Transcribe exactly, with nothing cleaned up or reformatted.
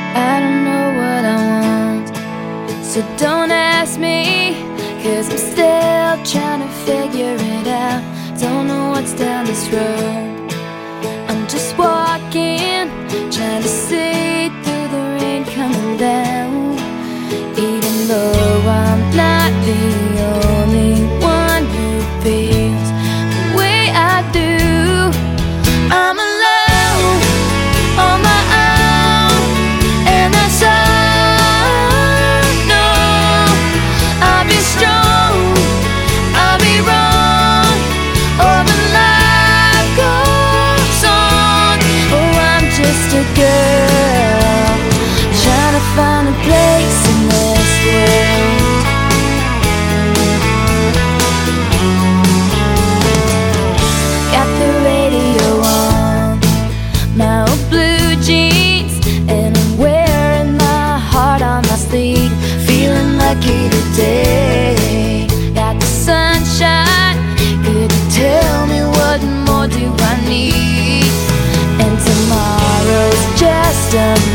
I don't know what I want, so don't ask me, cause I'm still trying to figure it out. Don't know what's down this road. I'm just walking, trying to see through the rain coming down. Even though I'm not the only one who feels the way I do, I'm alone on my own, and that's all. No, I'll be strong, I'll be wrong, or the life goes on. Oh, I'm just a girl trying to find a place in this world. Got the radio on, my old blue jeans, and I'm wearing my heart on my sleeve. Feeling lucky today, got the sunshine. Could you tell me what more do I need? And tomorrow's just a